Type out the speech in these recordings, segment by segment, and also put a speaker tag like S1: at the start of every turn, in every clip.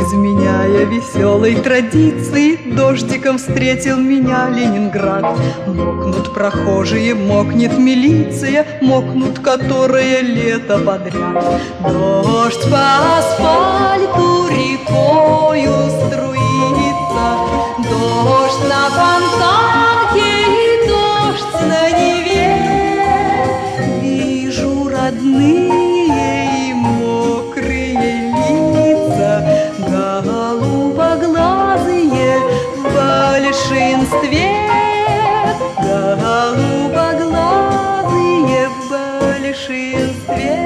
S1: изменяя веселой традиции, дождиком встретил меня Ленинград. Мокнут прохожие, мокнет милиция, мокнут которые лето подряд. Дождь по асфальту рекою струится, дождь на фонтанке и дождь на Неве. Вижу родные и мокрые лица, голубоглазые в большинстве, голубоглазые в большинстве.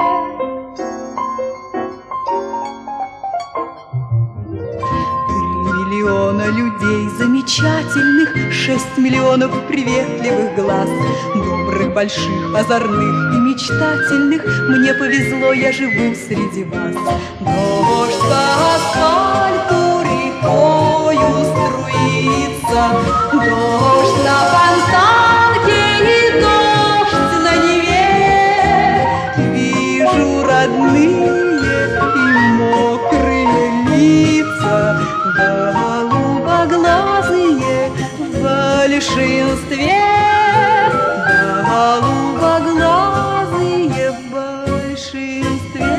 S1: 3 миллиона людей замечательных, 6 миллионов приветливых глаз, добрых, больших, озорных и мечтательных. Мне повезло, я живу среди вас. Дождь по асфальту рекою струится, дождь на фонтанке и дождь на Неве. Вижу родные и мокрые лица, голубоглазые в большинстве, голубоглазые в большинстве.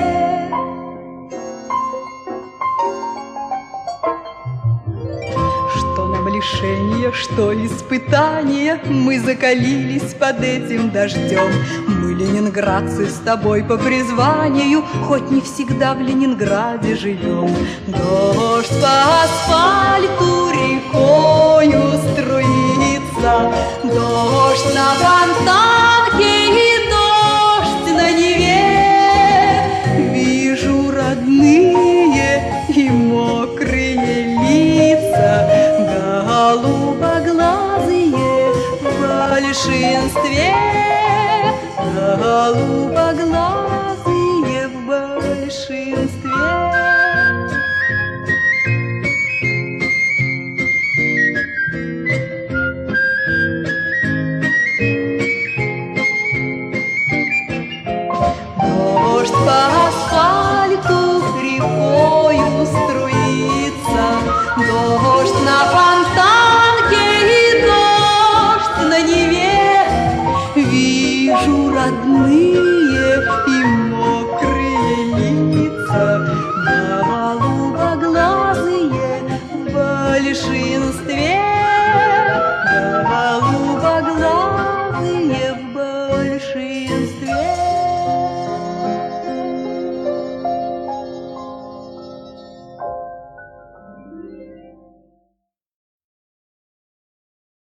S1: Что нам лишение, что испытание, мы закалились под этим дождем. Мы, ленинградцы, с тобой по призванию, хоть не всегда в Ленинграде живем. Дождь по асфальту рекою струится, дождь на фонтанке и дождь на Неве. Вижу родные и мокрые лица, голубоглазые в большинстве, голубоглазые в большинстве. Дождь по асфальту рекою струится, дождь на фонтанке и дождь на Неве. Вижу родные и